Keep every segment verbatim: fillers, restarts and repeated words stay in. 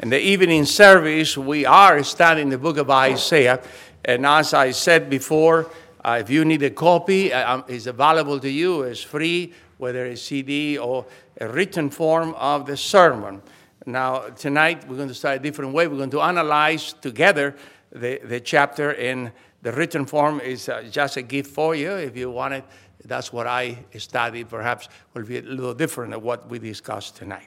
In the evening service, we are studying the book of Isaiah. And as I said before, uh, if you need a copy, uh, it's available to you. It's free, whether it's C D or a written form of the sermon. Now, tonight, we're going to start a different way. We're going to analyze together the, the chapter, and the written form is uh, just a gift for you. If you want it, that's what I studied. Perhaps will be a little different than what we discussed tonight.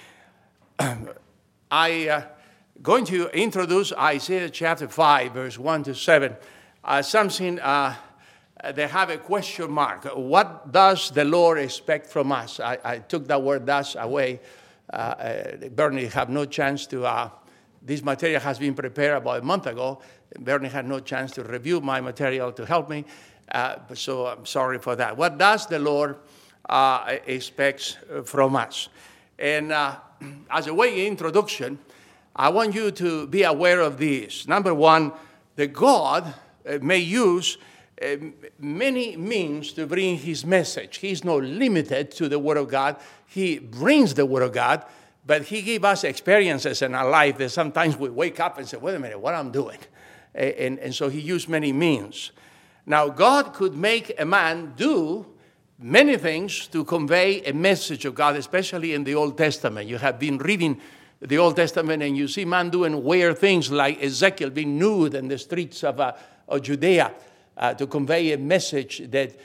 I uh, going to introduce Isaiah chapter five, verse one to seven. Uh, something uh, they have a question mark. What does the Lord expect from us? I, I took that word "does" away. Uh, uh, Bernie had no chance to. Uh, this material has been prepared about a month ago. Bernie had no chance to review my material to help me, uh, so I'm sorry for that. What does the Lord uh, expect from us? And uh, as a way introduction, I want you to be aware of this. Number one, that God uh, may use uh, many means to bring his message. He's not limited to the Word of God. He brings the Word of God, but he gives us experiences in our life that sometimes we wake up and say, wait a minute, what I'm doing? And, and so he used many means. Now, God could make a man do many things to convey a message of God, especially in the Old Testament. You have been reading the Old Testament, and you see man doing weird things like Ezekiel being nude in the streets of, uh, of Judea uh, to convey a message that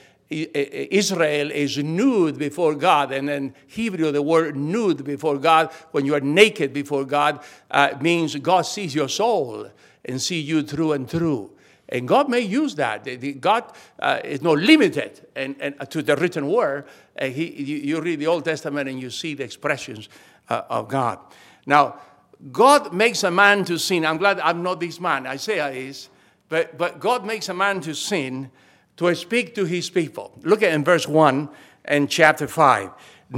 Israel is nude before God. And in Hebrew, the word nude before God, when you are naked before God, uh, means God sees your soul and sees you through and through. And God may use that. God uh, is not limited and, and to the written word. Uh, he, you, you read the Old Testament and you see the expressions uh, of God. Now, God makes a man to sin. I'm glad I'm not this man. Isaiah is. But, but God makes a man to sin to speak to his people. Look at in verse one and chapter five.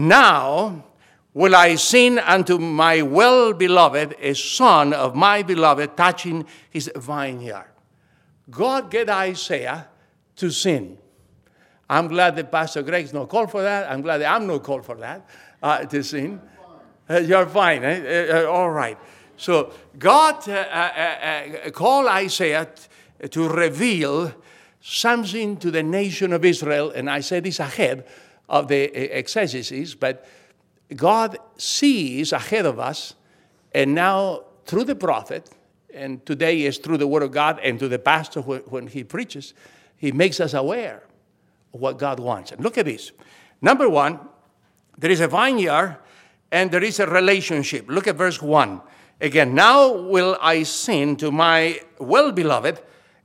Now will I sing unto my well-beloved, a son of my beloved, touching his vineyard. God get Isaiah to sin. I'm glad that Pastor Greg's not called for that. I'm glad that I'm not called for that, uh, to sin. Uh, you're fine. Eh? Uh, uh, all right. So God uh, uh, uh, called Isaiah t- to reveal something to the nation of Israel. And I said this ahead of the exegesis, but God sees ahead of us, and now through the prophet, and today is through the Word of God, and to the pastor when he preaches, he makes us aware of what God wants. And look at this. Number one, there is a vineyard and there is a relationship. Look at verse one. Again, now will I sing to my well-beloved,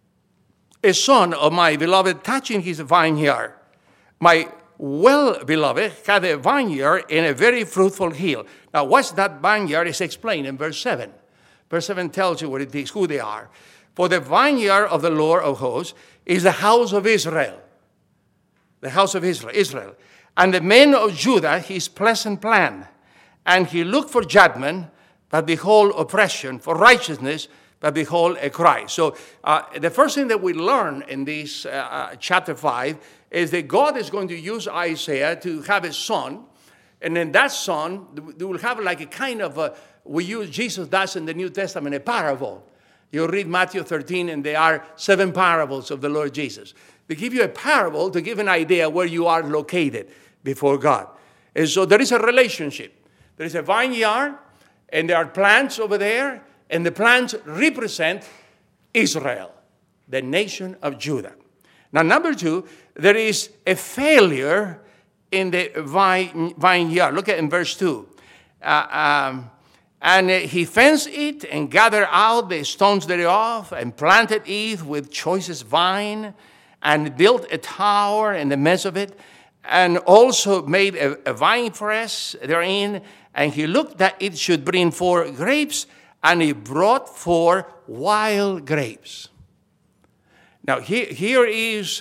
a son of my beloved, touching his vineyard. My well-beloved had a vineyard in a very fruitful hill. Now, what's that vineyard is explained in verse seven. Verse seven tells you what it is, who they are. For the vineyard of the Lord of hosts is the house of Israel. The house of Israel. Israel. And the men of Judah, his pleasant plan. And he looked for judgment, but behold oppression, for righteousness, but behold a cry. So uh, the first thing that we learn in this uh, uh, chapter five is that God is going to use Isaiah to have a son. And then that son, they will have like a kind of a, we use, Jesus does in the New Testament, a parable. You read Matthew thirteen, and there are seven parables of the Lord Jesus. They give you a parable to give an idea where you are located before God. And so there is a relationship. There is a vineyard, and there are plants over there, and the plants represent Israel, the nation of Judah. Now, number two, there is a failure in the vine, vineyard. Look at in verse two. Uh, um, And he fenced it and gathered out the stones thereof and planted it with choicest vine and built a tower in the midst of it and also made a, a vine press therein. And he looked that it should bring forth grapes, and he brought forth wild grapes. Now here, here is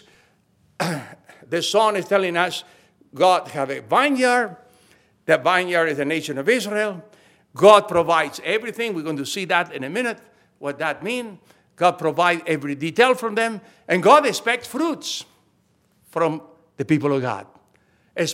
the song is telling us God have a vineyard. That vineyard is the nation of Israel. God provides everything. We're going to see that in a minute, what that means. God provides every detail from them. And God expects fruits from the people of God.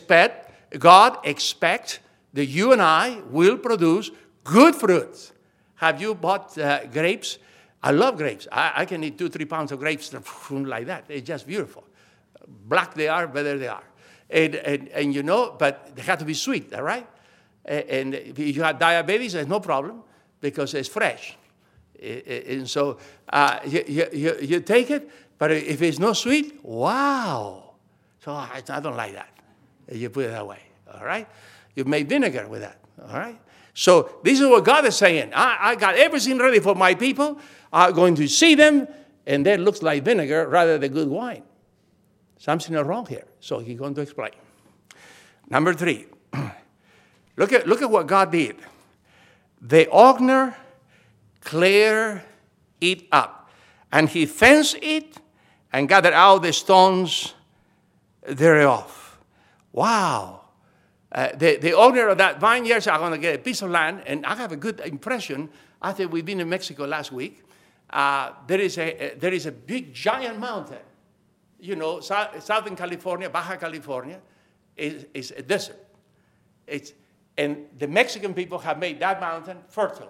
Expect, God expects that you and I will produce good fruits. Have you bought uh, grapes? I love grapes. I, I can eat two, three pounds of grapes like that. It's just beautiful. Black they are, better they are. And, and, and you know, but they have to be sweet, all right? And if you have diabetes, there's no problem because it's fresh. And so uh, you, you, you take it, but if it's not sweet, wow. So I, I don't like that. You put it away, all right? You make vinegar with that, all right? So this is what God is saying. I, I got everything ready for my people. I'm going to see them, and that looks like vinegar rather than good wine. Something is wrong here. So he's going to explain. Number three. Look at, look at what God did. The opener cleared it up, and he fenced it and gathered out the stones thereof. Wow. Uh, the, the owner of that vineyard said, I'm going to get a piece of land, and I have a good impression. I think we've been in Mexico last week. Uh, there is a, a there is a big giant mountain. You know, South, Southern California, Baja California, is, is a desert. It's, and the Mexican people have made that mountain fertile.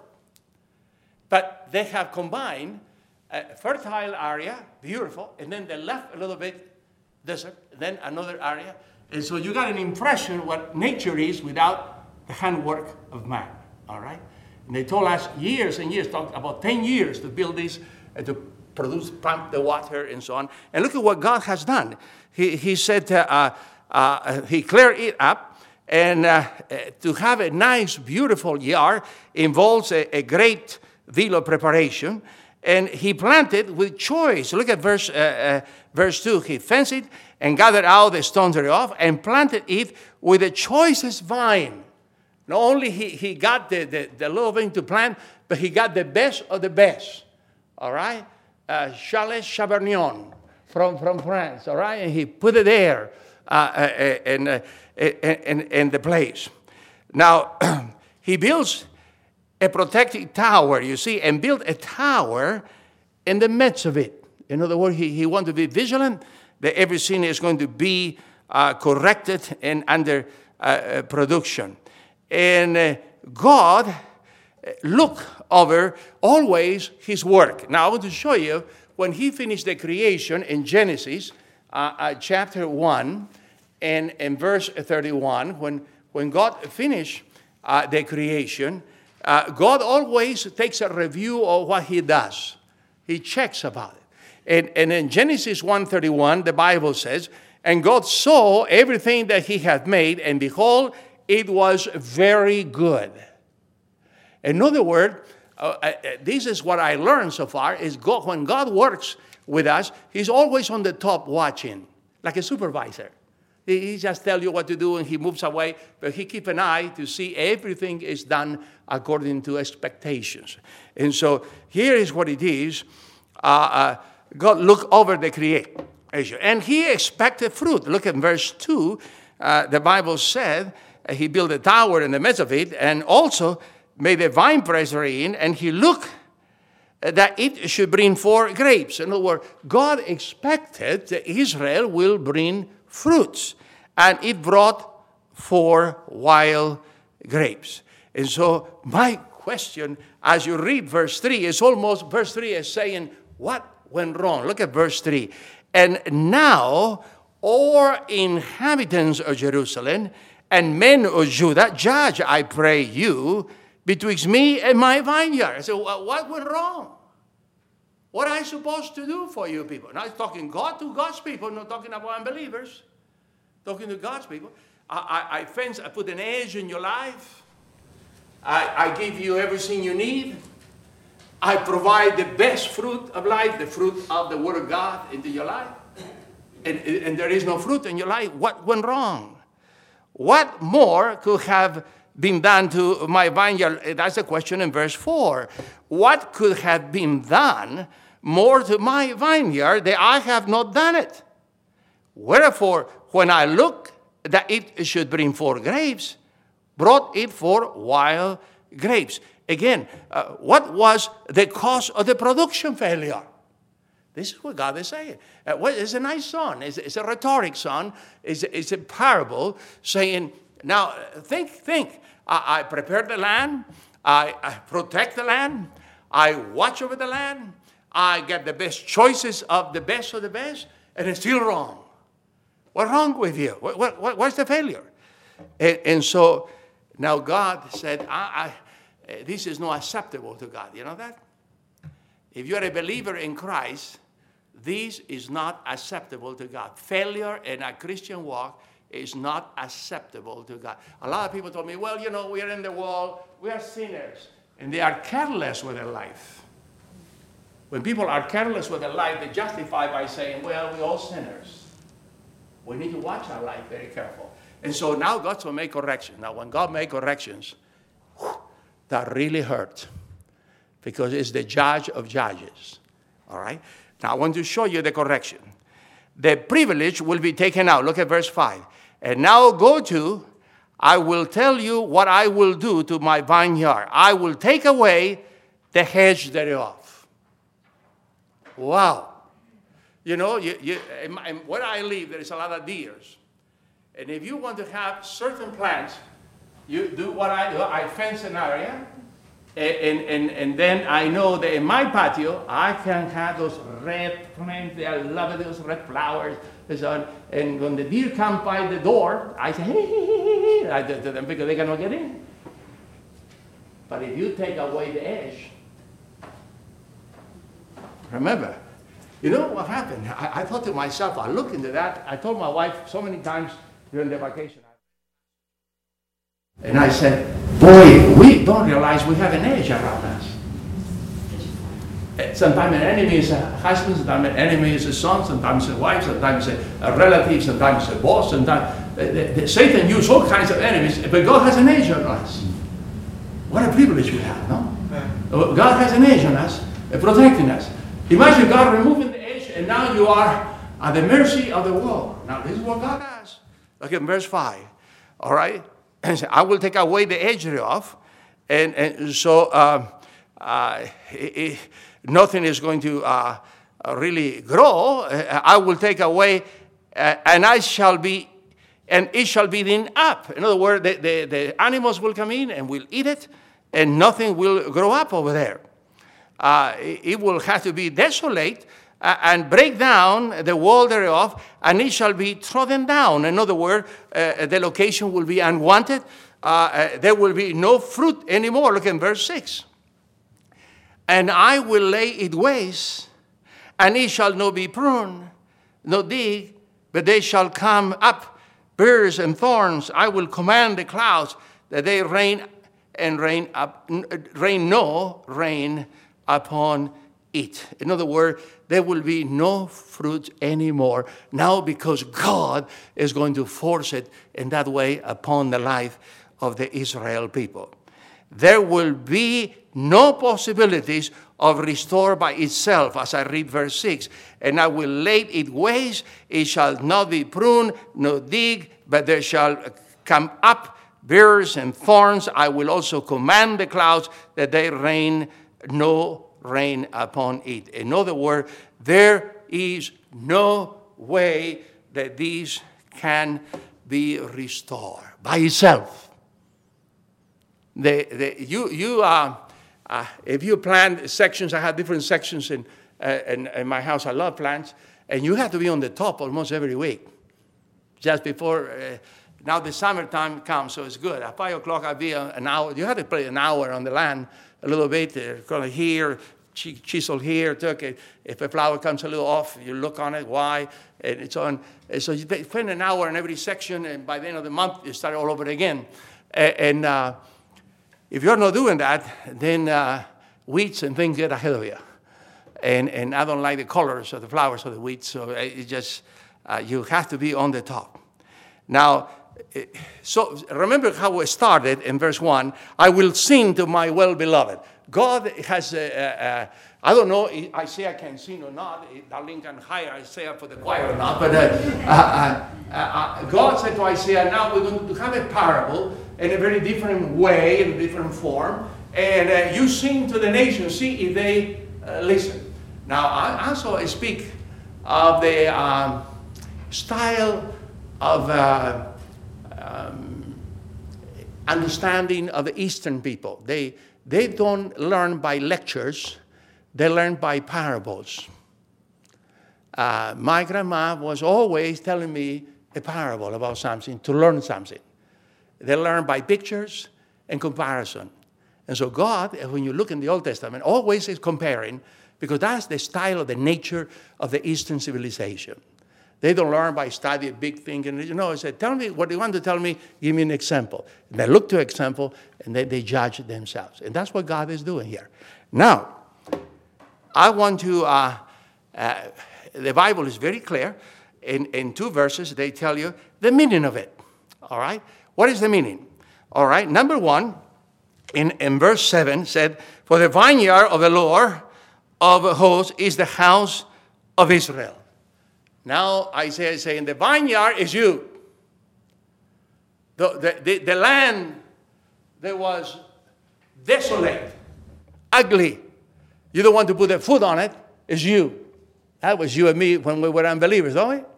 But they have combined a fertile area, beautiful, and then they left a little bit desert, then another area. And so you got an impression what nature is without the handwork of man, all right? And they told us years and years, talked about ten years to build this and to produce, pump the water and so on. And look at what God has done. He, he said uh, uh, he cleared it up, and uh, to have a nice, beautiful yard involves a, a great deal of preparation. And he planted with choice. Look at verse uh, uh, verse two. He fenced it and gathered out the stones thereof and planted it with the choicest vine. Not only he, he got the, the, the little thing to plant, but he got the best of the best. All right? Uh, Chalet Chabernion from, from France. All right? And he put it there uh, uh, in, uh, in, in the place. Now, he builds a protected tower, you see, and built a tower in the midst of it. In other words, he, he wanted to be vigilant that everything is going to be uh, corrected and under uh, production. And uh, God looked over always his work. Now, I want to show you when he finished the creation in Genesis uh, uh, chapter one and, and verse thirty-one, when, when God finished uh, the creation, Uh, God always takes a review of what he does. He checks about it. And, and in Genesis one thirty-one, the Bible says, and God saw everything that he had made, and behold, it was very good. In other words, uh, uh, this is what I learned so far, is God, when God works with us, he's always on the top watching, like a supervisor. He just tells you what to do and he moves away, but he keeps an eye to see everything is done according to expectations. And so here is what it is. Uh, uh, God looked over the creation, and he expected fruit. Look at verse two. Uh, the Bible said uh, he built a tower in the midst of it, and also made a vine press therein, and he looked that it should bring forth grapes. In other words, God expected that Israel will bring fruits, and it brought forth wild grapes. And so my question, as you read verse three, is almost, verse three is saying, what went wrong? Look at verse three. And now, all inhabitants of Jerusalem and men of Judah, judge, I pray you, betwixt me and my vineyard. So what went wrong? What am I supposed to do for you people? Now, it's talking God to God's people, not talking about unbelievers. Talking to God's people. I, I, I fence, I put an edge in your life. I, I give you everything you need. I provide the best fruit of life, the fruit of the Word of God into your life. And, and there is no fruit in your life. What went wrong? What more could have been done to my vineyard? That's the question in verse four. What could have been done more to my vineyard that I have not done it? Wherefore, when I look that it should bring forth grapes, brought it forth wild grapes. Again, uh, what was the cause of the production failure? This is what God is saying. Uh, well, it's a nice song. It's, it's a rhetoric song. It's, it's a parable saying, now, think, think. I, I prepared the land. I, I protect the land. I watch over the land. I get the best choices of the best of the best, and it's still wrong. What's wrong with you? What, what, what's the failure? And, and so now God said, I, I, this is not acceptable to God. You know that? If you're a believer in Christ, this is not acceptable to God. Failure in a Christian walk is not acceptable to God. A lot of people told me, well, you know, we are in the world, we are sinners, and they are careless with their life. When people are careless with their life, they justify by saying, well, we're all sinners. We need to watch our life very careful. And so now God's going to make corrections. Now, when God makes corrections, whew, that really hurt, because it's the judge of judges. All right? Now, I want to show you the correction. The privilege will be taken out. Look at verse five. And now go to, I will tell you what I will do to my vineyard. I will take away the hedge thereof. Wow. You know, you, you, in, in, where I live, there is a lot of deers. And if you want to have certain plants, you do what I do. I fence an area. And, and, and then I know that in my patio, I can have those red plants. I love those red flowers. And, so on. And when the deer come by the door, I say, hey, hey, hey, hey, I do to them because they cannot get in. But if you take away the edge, remember, you know what happened? I, I thought to myself, I looked into that. I told my wife so many times during the vacation. And I said, boy, we don't realize we have an edge around us. Sometimes an enemy is a husband, sometimes an enemy is a son, sometimes a wife, sometimes a, a relative, sometimes a boss, sometimes uh, the, the, Satan uses all kinds of enemies, but God has an edge on us. What a privilege we have, no? Yeah. God has an edge on us, uh, protecting us. Imagine God removing the edge, and now you are at the mercy of the world. Now, this is what God does. Look at verse five. All right? And so I will take away the edge thereof, and, and so uh, uh, it, it, nothing is going to uh, really grow. I will take away, uh, and I shall be, and it shall be eaten up. In other words, the, the, the animals will come in and will eat it, and nothing will grow up over there. Uh, it will have to be desolate uh, and break down the wall thereof, and it shall be trodden down. In other words, uh, the location will be unwanted. Uh, uh, there will be no fruit anymore. Look at verse six. And I will lay it waste, and it shall not be pruned, no dig, but they shall come up, burrs and thorns. I will command the clouds that they rain and rain up, rain no rain upon it. In other words, there will be no fruit anymore now, because God is going to force it in that way upon the life of the Israel people. There will be no possibilities of restore by itself, as I read verse six. And I will lay it waste, it shall not be pruned, no dig, but there shall come up burrs and thorns. I will also command the clouds that they rain no rain upon it. In other words, there is no way that these can be restored by itself. The, the, you, you, uh, uh, if you plant sections, I have different sections in, uh, in, in my house. I love plants. And you have to be on the top almost every week. Just before, uh, now the summertime comes, so it's good. At five o'clock, I'll be an hour. You have to play an hour on the land a little bit. Uh, kind of here, chisel here. Okay. If a flower comes a little off, you look on it, why? And it's on. And so you spend an hour in every section, and by the end of the month, you start all over again. And, and uh, if you're not doing that, then uh, weeds and things get ahead of you. And, and I don't like the colors of the flowers of the weeds, so it just, uh, you have to be on the top. Now, so remember how we started in verse one. I will sing to my well-beloved. God has, a, a, a, I don't know if Isaiah can sing or not. Darlene can hire Isaiah for the choir or not. But uh, uh, uh, uh, God said to Isaiah, now we're going to have a parable in a very different way, in a different form. And uh, you sing to the nations, see if they uh, listen. Now, I also speak of the um, style of uh, um, understanding of the Eastern people. They they don't learn by lectures, they learn by parables. Uh, my grandma was always telling me a parable about something to learn something. They learn by pictures and comparison. And so God, when you look in the Old Testament, always is comparing, because that's the style of the nature of the Eastern civilization. They don't learn by studying big things. And, you know, I said, tell me what you want to tell me. Give me an example. And they look to example, and then they judge themselves. And that's what God is doing here. Now, I want to, uh, uh, the Bible is very clear. In, in two verses, they tell you the meaning of it. All right? What is the meaning? All right? Number one, in, in verse seven, said, for the vineyard of the Lord of hosts is the house of Israel. Now Isaiah is saying, the vineyard is you. The, the, the, the land that was desolate, ugly, you don't want to put a foot on it, is you. That was you and me when we were unbelievers, don't we?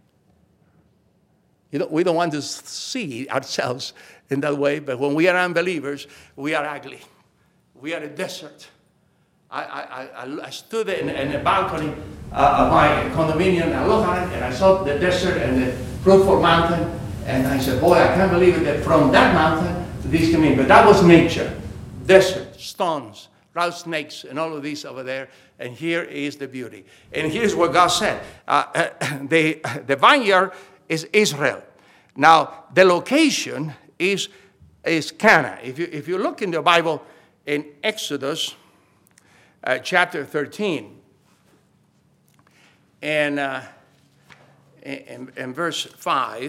You don't, we don't want to see ourselves in that way, but when we are unbelievers, we are ugly. We are a desert. I, I, I stood in, in the balcony uh, of my condominium, and I looked at it, and I saw the desert and the fruitful mountain, and I said, boy, I can't believe it that from that mountain, this came in. But that was nature. Desert, stones, rattlesnakes, snakes, and all of these over there, and here is the beauty. And here's what God said. Uh, the, the vineyard is Israel. Now, the location is, is Cana. If you, if you look in the Bible, in Exodus, Uh, chapter thirteen, and uh, in, in verse five,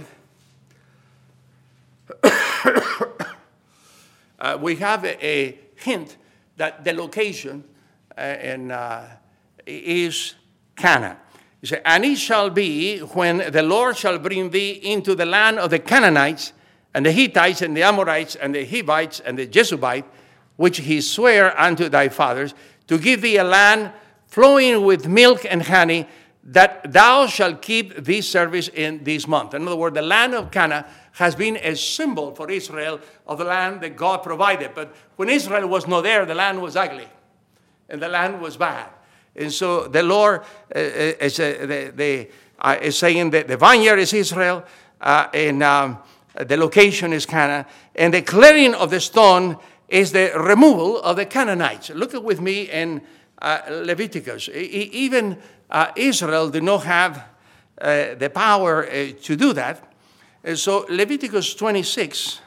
uh, we have a, a hint that the location uh, in, uh, is Cana. He said, and it shall be when the Lord shall bring thee into the land of the Canaanites, and the Hittites, and the Amorites, and the Hivites, and the Jebusites, which he sware unto thy fathers, to give thee a land flowing with milk and honey, that thou shalt keep this service in this month. In other words, the land of Cana has been a symbol for Israel of the land that God provided. But when Israel was not there, the land was ugly, and the land was bad. And so the Lord uh, is, uh, the, the, uh, is saying that the vineyard is Israel, uh, and um, the location is Cana, and the clearing of the stone is the removal of the Canaanites. Look at with me in uh, Leviticus. E- even uh, Israel did not have uh, the power uh, to do that. And so Leviticus twenty-six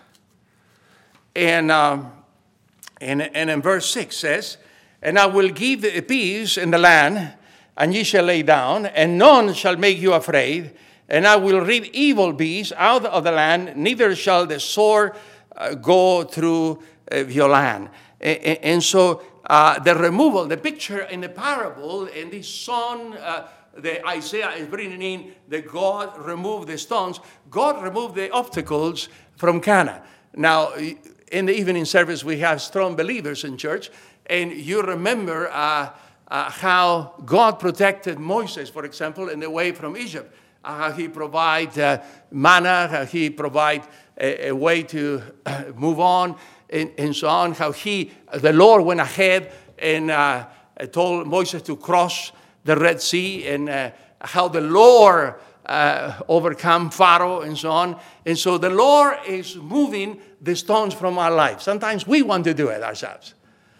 and, um, and, and in verse six says, and I will give peace in the land, and ye shall lay down, and none shall make you afraid, and I will rid evil beasts out of the land, neither shall the sword uh, go through of your land. And, and so uh, the removal, the picture in the parable, in this son, uh, the Isaiah is bringing in that God removed the stones. God removed the obstacles from Cana. Now, in the evening service, we have strong believers in church, and you remember uh, uh, how God protected Moses, for example, in the way from Egypt. Uh, how he provided uh, manna, how he provided a, a way to uh, move on, And, and so on, how he, the Lord went ahead and uh, told Moses to cross the Red Sea, and uh, how the Lord uh, overcome Pharaoh and so on. And so the Lord is moving the stones from our life. Sometimes we want to do it ourselves.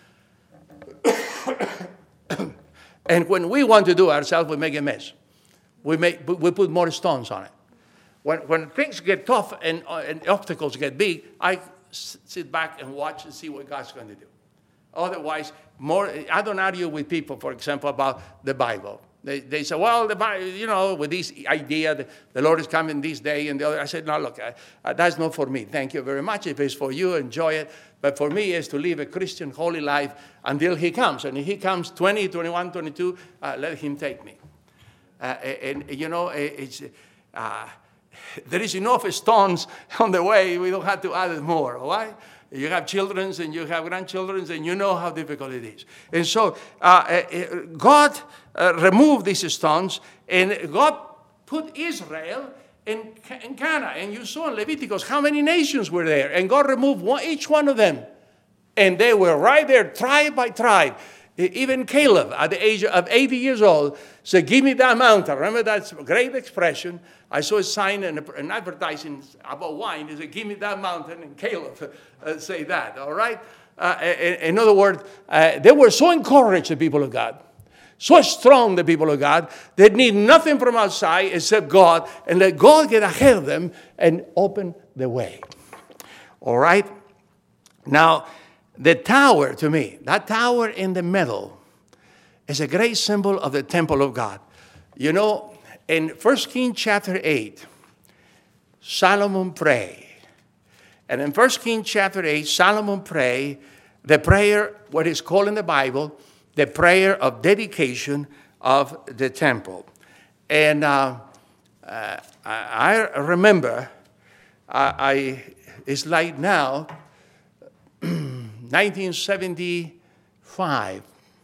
And when we want to do it ourselves, we make a mess. We, make, we put more stones on it. When, when things get tough and, uh, and obstacles get big, I sit back and watch and see what God's going to do. Otherwise, more, I don't argue with people, for example, about the Bible. They, they say, well, the Bible, you know, with this idea that the Lord is coming this day and the other. I said, no, look, uh, that's not for me. Thank you very much. If it's for you, enjoy it. But for me, it's to live a Christian, holy life until he comes. And if he comes twenty, twenty-one, twenty-two, uh, let him take me. Uh, and, you know, it's... Uh, There is enough stones on the way. We don't have to add more. Why? You have children and you have grandchildren, and you know how difficult it is. And so uh, God uh, removed these stones, and God put Israel in, in Cana. And you saw in Leviticus how many nations were there. And God removed one, each one of them. And they were right there, tribe by tribe. Even Caleb, at the age of eighty years old, said, give me that mountain. Remember that great expression? I saw a sign and an advertising about wine. He said, give me that mountain. And Caleb uh, say that, all right? Uh, in, in other words, uh, they were so encouraged, the people of God. So strong, the people of God. They need nothing from outside except God. And let God get ahead of them and open the way. All right? Now, the tower, to me, that tower in the middle is a great symbol of the temple of God. You know, in First Kings chapter eight, Solomon prayed. And in First Kings chapter eight, Solomon prayed the prayer, what is called in the Bible, the prayer of dedication of the temple. And uh, uh, I remember, uh, I it's like now, nineteen seventy-five,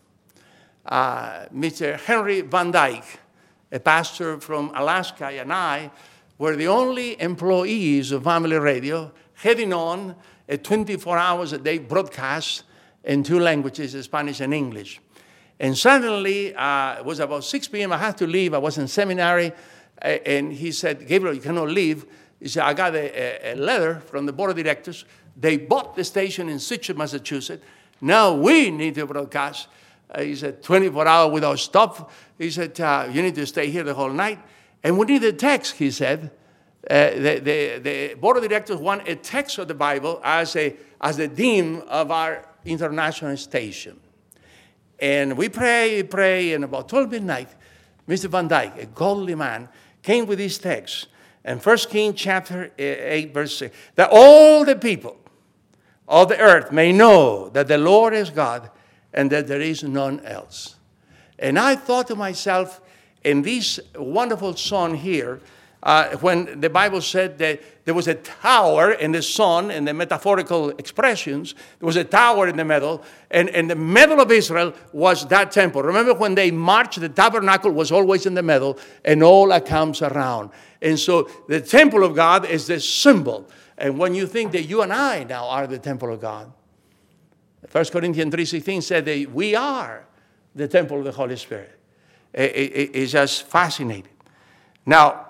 uh, Mister Henry Van Dyke, a pastor from Alaska, and I were the only employees of Family Radio heading on a twenty-four hours a day broadcast in two languages, Spanish and English. And suddenly, uh, it was about six p.m. I had to leave. I was in seminary. And he said, Gabriel, you cannot leave. He said, I got a, a letter from the board of directors. They bought the station in Situate, Massachusetts. Now we need to broadcast. Uh, he said, twenty-four hours without stop. He said, uh, you need to stay here the whole night. And we need a text, he said. Uh, the, the, the board of directors want a text of the Bible as, a, as the theme of our international station. And we pray, pray, and about twelve midnight, Mister Van Dyke, a godly man, came with this text. And First Kings chapter eight, verse six, that all the people of the earth may know that the Lord is God and that there is none else. And I thought to myself, in this wonderful song here, uh, when the Bible said that there was a tower in the sun, in the metaphorical expressions, there was a tower in the middle, and in the middle of Israel was that temple. Remember when they marched, the tabernacle was always in the middle, and all that comes around. And so the temple of God is the symbol. And when you think that you and I now are the temple of God, First Corinthians three sixteen said that we are the temple of the Holy Spirit. It's just fascinating. Now,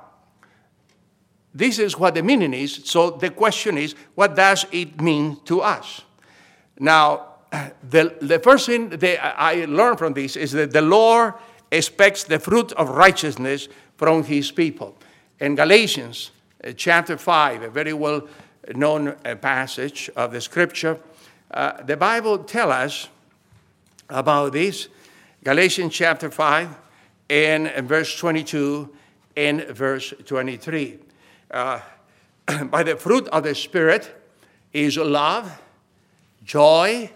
this is what the meaning is. So the question is, what does it mean to us? Now, the, the first thing that I learned from this is that the Lord expects the fruit of righteousness from his people. In Galatians uh, chapter five, a very well-known uh, passage of the scripture, uh, the Bible tells us about this. Galatians chapter five and verse twenty-two and verse twenty-three. Uh, by the fruit of the Spirit is love, joy,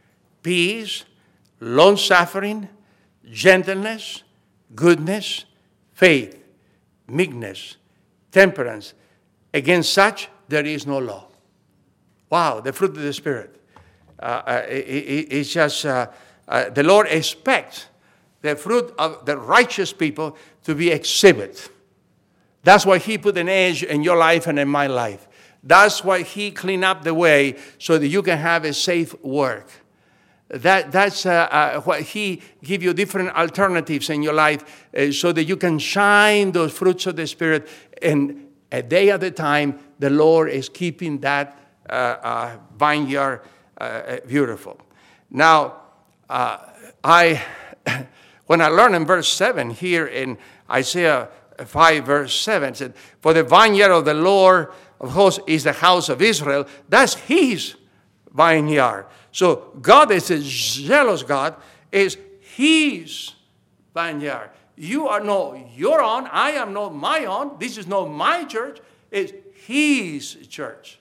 peace, long-suffering, gentleness, goodness, faith, meekness, temperance. Against such there is no law. Wow, the fruit of the Spirit. Uh, uh, it, it, it's just, uh, uh, the Lord expects the fruit of the righteous people to be exhibited. That's why he put an edge in your life and in my life. That's why he cleaned up the way so that you can have a safe work. That, that's uh, uh, what he give you different alternatives in your life uh, so that you can shine those fruits of the Spirit. And a day at a time, the Lord is keeping that uh, uh, vineyard uh, beautiful. Now, uh, I when I learned in verse seven here in Isaiah five, verse seven, said, for the vineyard of the Lord of hosts is the house of Israel. That's his vineyard. So God is a jealous God, is his vineyard. You are not your own. I am not my own. This is not my church. It's his church.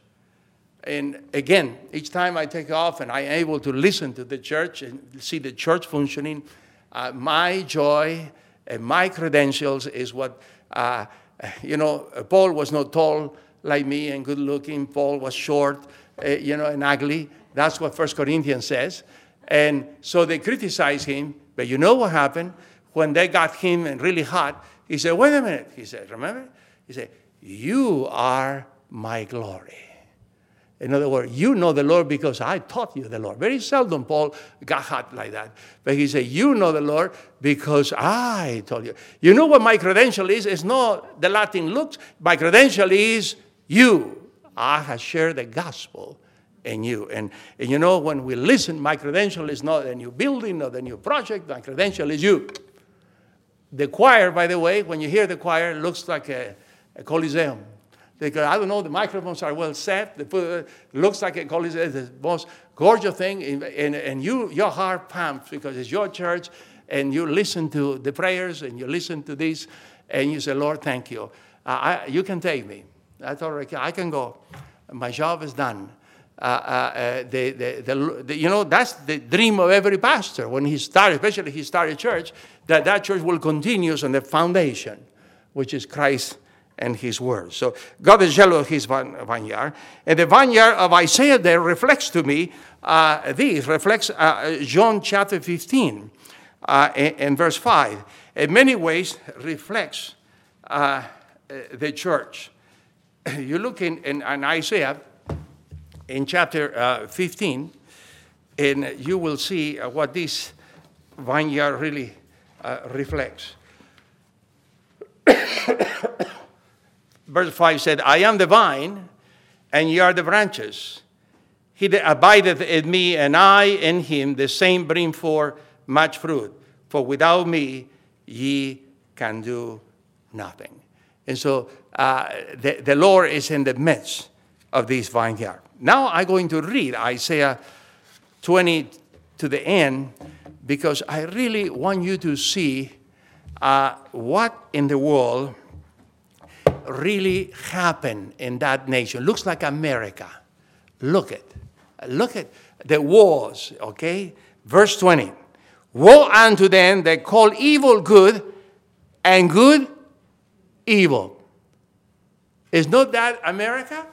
And again, each time I take off and I'm able to listen to the church and see the church functioning, uh, my joy and my credentials is what, uh, you know, Paul was not tall like me and good looking. Paul was short, uh, you know, and ugly. That's what First Corinthians says. And so they criticized him. But you know what happened? When they got him and really hot, he said, wait a minute. He said, remember? He said, you are my glory. In other words, you know the Lord because I taught you the Lord. Very seldom Paul got hot like that. But he said, you know the Lord because I told you. You know what my credential is? It's not the Latin looks. My credential is you. I have shared the gospel in you. And, and you know, when we listen, my credential is not the new building or the new project. My credential is you. The choir, by the way, when you hear the choir, it looks like a, a coliseum. Because, I don't know, the microphones are well set. It looks like a coliseum. It's the most gorgeous thing. And, and, and you, your heart pumps because it's your church. And you listen to the prayers and you listen to this. And you say, Lord, thank you. Uh, I, you can take me. I thought, I can go. My job is done. Uh, uh, the, the, the, the, you know, that's the dream of every pastor. When he started, especially he started church, that that church will continue on the foundation, which is Christ and his word. So God is jealous of his vineyard. And the vineyard of Isaiah there reflects to me, uh, this reflects uh, John chapter fifteen uh, and, and verse five. In many ways reflects uh, the church. You look in, in, in Isaiah, in chapter uh, fifteen, and you will see uh, what this vineyard really uh, reflects. Verse five said, I am the vine, and ye are the branches. He that abideth in me, and I in him, the same bring forth much fruit. For without me ye can do nothing. And so uh, the, the Lord is in the midst of this vineyard. Now I'm going to read Isaiah twenty to the end, because I really want you to see uh, what in the world really happened in that nation. Looks like America. Look at, look at the wars, okay? Verse twenty. Woe unto them that call evil good and good evil. Is not that America?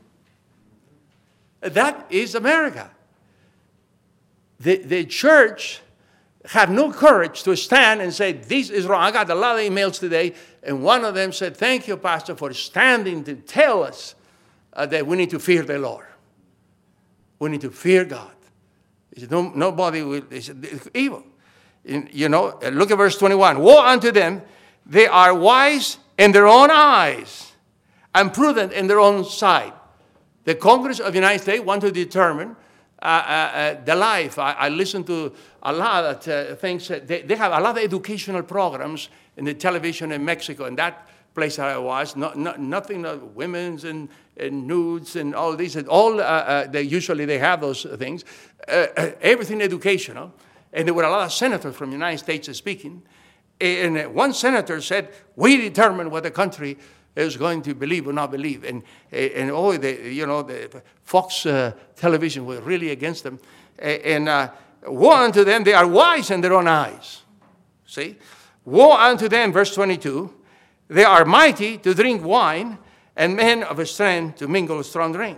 That is America. The, the church have no courage to stand and say, this is wrong. I got a lot of emails today, and one of them said, thank you, Pastor, for standing to tell us uh, that we need to fear the Lord. We need to fear God. He said, no, nobody will, he said, it's evil. You know, look at verse twenty-one. Woe unto them, they are wise in their own eyes and prudent in their own sight. The Congress of the United States want to determine uh, uh, uh, the life. I, I listen to a lot of uh, things. They, they have a lot of educational programs in the television in Mexico, and that place that I was, no, no, nothing of women's and, and nudes and all these. And all uh, uh, they usually they have those things. Uh, uh, everything educational. And there were a lot of senators from the United States speaking. And one senator said, we determine what the country is going to believe or not believe. And, and oh, the, you know, the Fox uh, television was really against them. And uh, woe unto them, they are wise in their own eyes. See? Woe unto them, verse twenty-two, they are mighty to drink wine, and men of strength to mingle strong drink.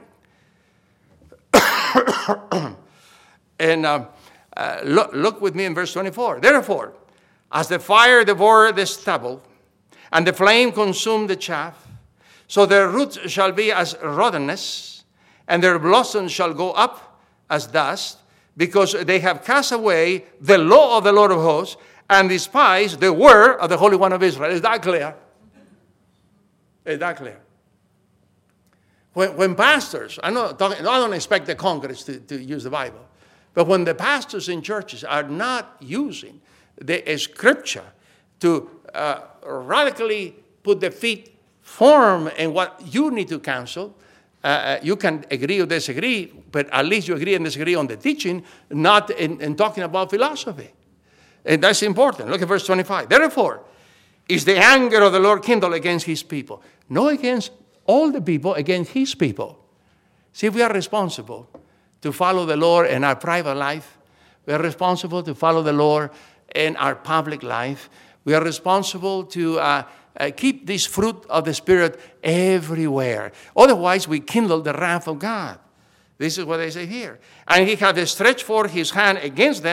and uh, uh, look, look with me in verse twenty-four. Therefore, as the fire devoured the stubble, and the flame consumed the chaff, so their roots shall be as rottenness, and their blossoms shall go up as dust, because they have cast away the law of the Lord of hosts, and despised the word of the Holy One of Israel. Is that clear? Is that clear? When, when pastors, I'm not talking, I don't expect the Congress to, to use the Bible, but when the pastors in churches are not using the scripture to uh, radically put the feet firm in what you need to counsel, uh, you can agree or disagree, but at least you agree and disagree on the teaching, not in, in talking about philosophy. And that's important. Look at verse twenty-five. Therefore, is the anger of the Lord kindled against his people? Not against all the people, against his people. See, we are responsible to follow the Lord in our private life. We are responsible to follow the Lord in our public life. We are responsible to uh, uh, keep this fruit of the Spirit everywhere. Otherwise, we kindle the wrath of God. This is what they say here. And he hath stretched forth his hand against them,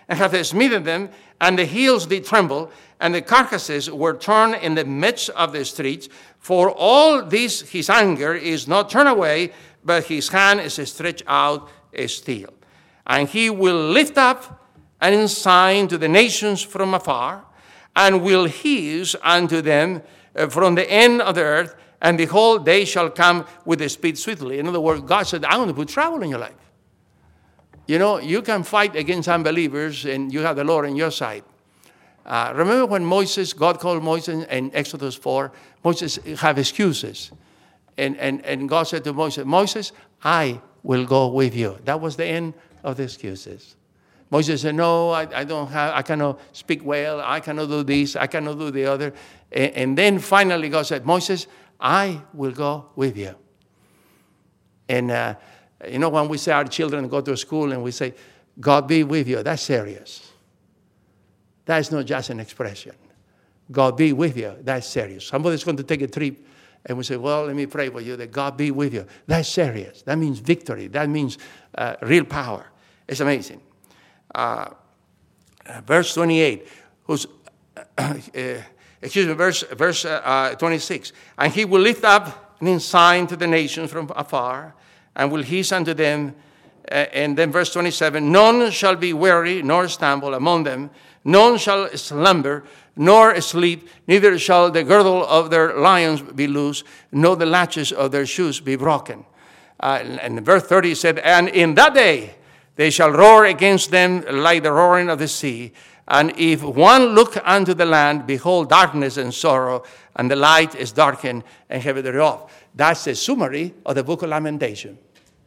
and hath smitten them, and the hills did tremble, and the carcasses were turned in the midst of the streets. For all this his anger is not turned away, but his hand is stretched out still. And he will lift up an ensign to the nations from afar, and will hiss unto them from the end of the earth, and behold, they shall come with the speed swiftly. In other words, God said, I'm going to put trouble in your life. You know, you can fight against unbelievers, and you have the Lord on your side. Uh, remember when Moses, God called Moses in Exodus four, Moses have excuses. And, and, and God said to Moses, Moses, I will go with you. That was the end of the excuses. Moses said, no, I, I don't have, I cannot speak well, I cannot do this, I cannot do the other. And, and then finally God said, Moses, I will go with you. And, uh, you know, when we say our children go to school and we say, God be with you, that's serious. That's not just an expression. God be with you, that's serious. Somebody's going to take a trip and we say, well, let me pray for you that God be with you. That's serious. That means victory. That means uh, real power. It's amazing. Uh, verse twenty-eight, who's, uh, excuse me, verse, verse uh, twenty-six. And he will lift up an ensign to the nations from afar, and will hiss unto them. Uh, and then verse twenty-seven, none shall be weary, nor stumble among them. None shall slumber, nor sleep, neither shall the girdle of their lions be loose, nor the latches of their shoes be broken. Uh, and verse thirty said, and in that day they shall roar against them like the roaring of the sea. And if one look unto the land, behold darkness and sorrow, and the light is darkened and heavy thereof. That's the summary of the book of Lamentation.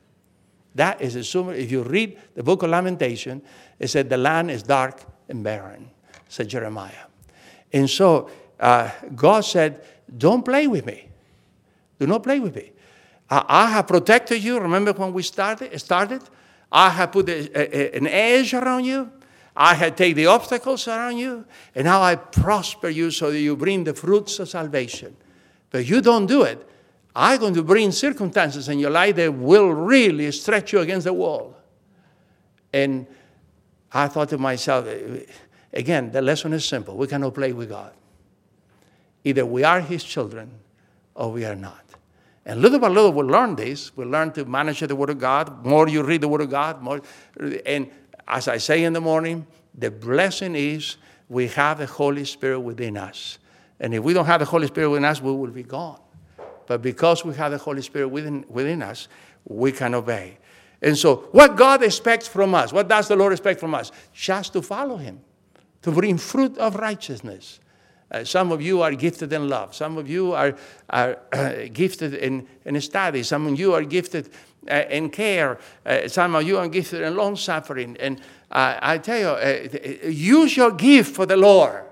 That is a summary. If you read the book of Lamentation, it said the land is dark and barren, said Jeremiah. And so uh, God said, don't play with me. Do not play with me. I, I have protected you. Remember when we started? started? I have put a, a, an edge around you. I have taken the obstacles around you. And now I prosper you so that you bring the fruits of salvation. But you don't do it. I'm going to bring circumstances in your life that will really stretch you against the wall. And I thought to myself, again, the lesson is simple. We cannot play with God. Either we are his children or we are not. And little by little we'll learn this. We'll learn to manage the Word of God. More you read the Word of God, more. And as I say in the morning, the blessing is we have the Holy Spirit within us. And if we don't have the Holy Spirit within us, we will be gone. But because we have the Holy Spirit within, within us, we can obey. And so what God expects from us, what does the Lord expect from us? Just to follow him, to bring fruit of righteousness. Uh, some of you are gifted in love. Some of you are, are uh, gifted in, in study. Some of you are gifted uh, in care. Uh, some of you are gifted in long-suffering. And uh, I tell you, uh, use your gift for the Lord.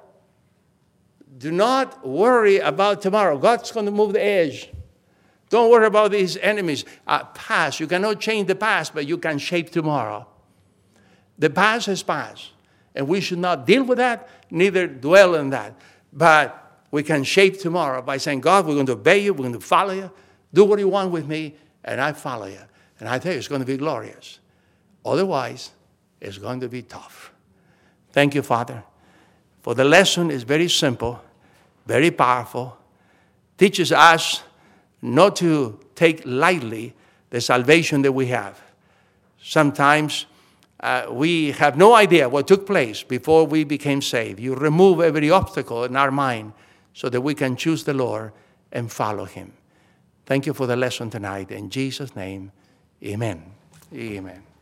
Do not worry about tomorrow. God's going to move the edge. Don't worry about these enemies. Uh, past, you cannot change the past, but you can shape tomorrow. The past is past. And we should not deal with that, neither dwell in that. But we can shape tomorrow by saying, God, we're going to obey you, we're going to follow you. Do what you want with me, and I follow you. And I tell you, it's going to be glorious. Otherwise, it's going to be tough. Thank you, Father. For the lesson is very simple, very powerful. Teaches us not to take lightly the salvation that we have. Sometimes uh, we have no idea what took place before we became saved. You remove every obstacle in our mind so that we can choose the Lord and follow him. Thank you for the lesson tonight. In Jesus' name, amen. Amen.